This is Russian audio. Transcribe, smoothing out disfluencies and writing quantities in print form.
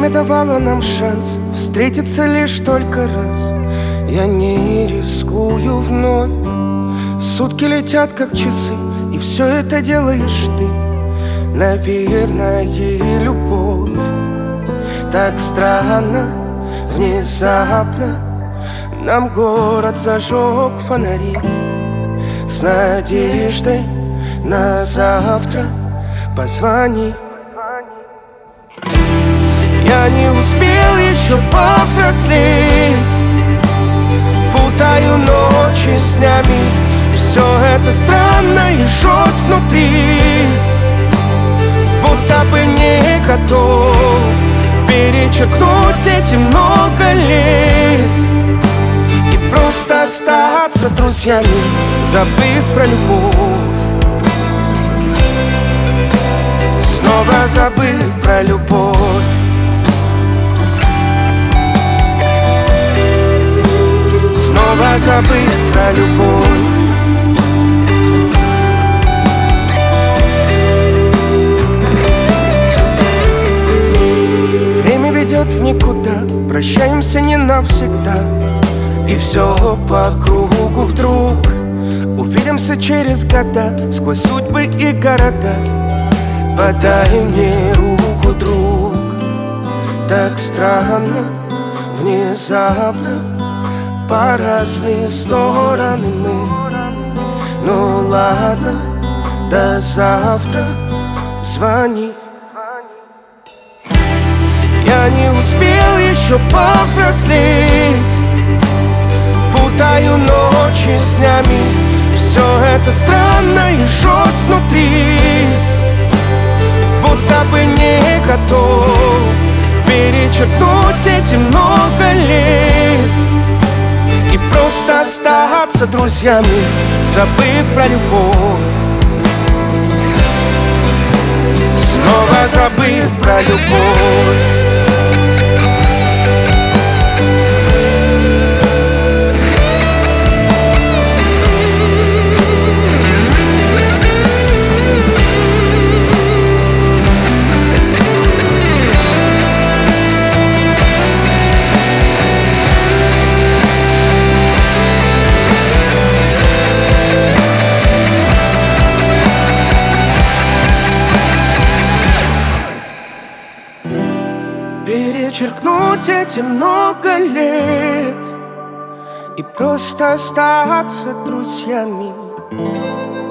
Время давало нам шанс встретиться лишь только раз. Я не рискую вновь. Сутки летят как часы, и все это делаешь ты. Наверное, любовь. Так странно, внезапно нам город зажег фонари. С надеждой на завтра позвони. Я не успел еще повзрослеть, путаю ночи с днями. Все это странно и жжет внутри, будто бы не готов перечеркнуть эти много лет и просто остаться друзьями, забыв про любовь. Снова забыв про любовь. Снова забыв про любовь. Время ведет в никуда, прощаемся не навсегда. И все по кругу вдруг увидимся через года, сквозь судьбы и города. Подай мне руку, друг. Так странно, внезапно, по разные стороны мы. Ну ладно, до завтра, звони. Я не успел еще повзрослеть, путаю ночи с днями. Все это странно и жжет внутри, будто бы не готов перечеркнуть эти много лет и просто остаться друзьями, забыв про любовь. Снова забыв про любовь. Перечеркнуть эти много лет и просто остаться друзьями.